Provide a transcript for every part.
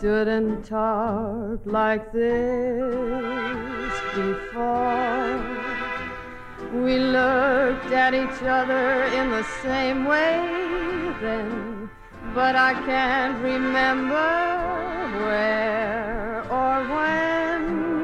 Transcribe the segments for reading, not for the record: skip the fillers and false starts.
stood and talked like this before. We looked at each other in the same way then, but I can't remember where or when.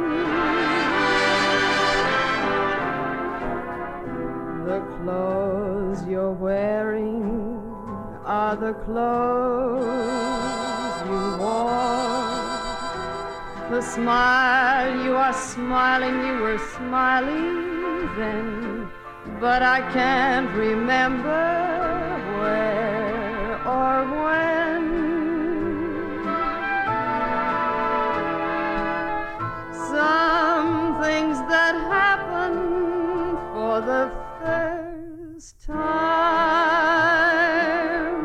The clothes you're wearing are the clothes you wore. The smile you are smiling, you were smiling then, but I can't remember where or when. Some things that happen for the first time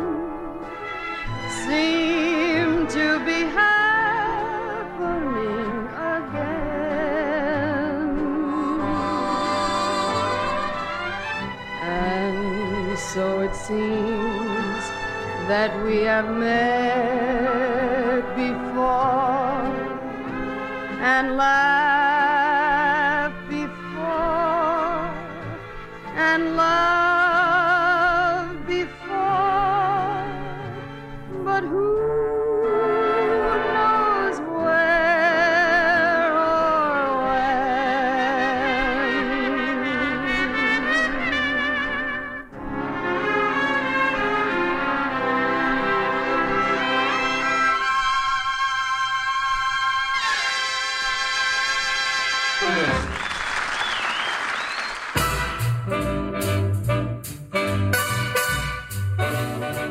seem to be happening again. And so it seems that we have met before and laughed before and laughed